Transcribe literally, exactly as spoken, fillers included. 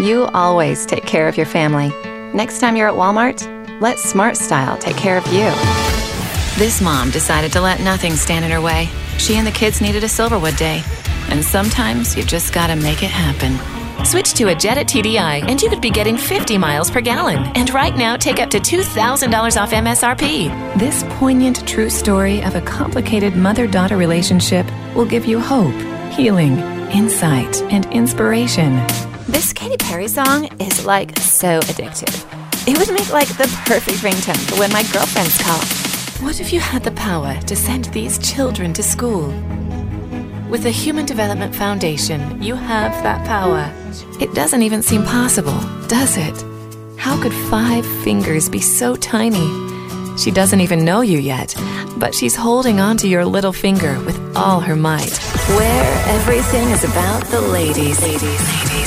You always take care of your family. Next time you're at Walmart, let Smart Style take care of you. This mom decided to let nothing stand in her way. She and the kids needed a Silverwood day. And sometimes you've just gotta make it happen. Switch to a Jetta T D I and you could be getting fifty miles per gallon. And right now, take up to two thousand dollars off M S R P. This poignant true story of a complicated mother-daughter relationship will give you hope, healing, insight, and inspiration. This Katy Perry song is like so addictive. It would make like the perfect ringtone for when my girlfriends call. What if you had the power to send these children to school? With the Human Development Foundation, you have that power. It doesn't even seem possible, does it? How could five fingers be so tiny? She doesn't even know you yet, but she's holding onto your little finger with all her might. Where everything is about the ladies. Ladies, ladies.